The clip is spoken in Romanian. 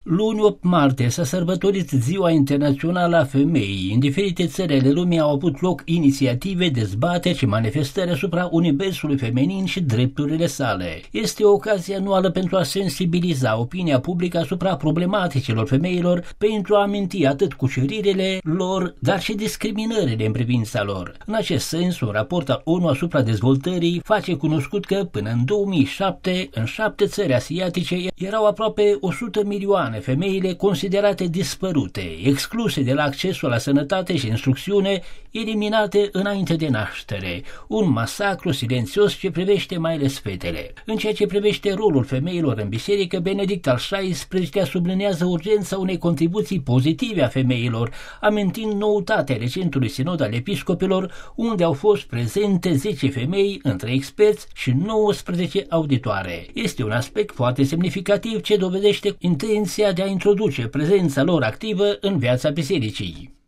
Luni 8 martie s-a sărbătorit Ziua Internațională a Femeii. În diferite țări ale lumii au avut loc inițiative, dezbateri și manifestări asupra universului feminin și drepturile sale. Este o ocazie anuală pentru a sensibiliza opinia publică asupra problematicilor femeilor, pentru a aminti atât cuceririle lor, dar și discriminările în privința lor. În acest sens, un raport al ONU asupra dezvoltării face cunoscut că până în 2007, în 7 țări asiatice, erau aproape 100 milioane femeile considerate dispărute, excluse de la accesul la sănătate și instrucțiune, eliminate înainte de naștere. Un masacru silențios ce privește mai ales fetele. În ceea ce privește rolul femeilor în biserică, Benedict al XVI-lea sublinează urgența unei contribuții pozitive a femeilor, amintind noutatea recentului sinod al episcopilor, unde au fost prezente 10 femei între experți și 19 auditoare. Este un aspect foarte semnificativ ce dovedește intenția de a introduce prezența lor activă în viața bisericii.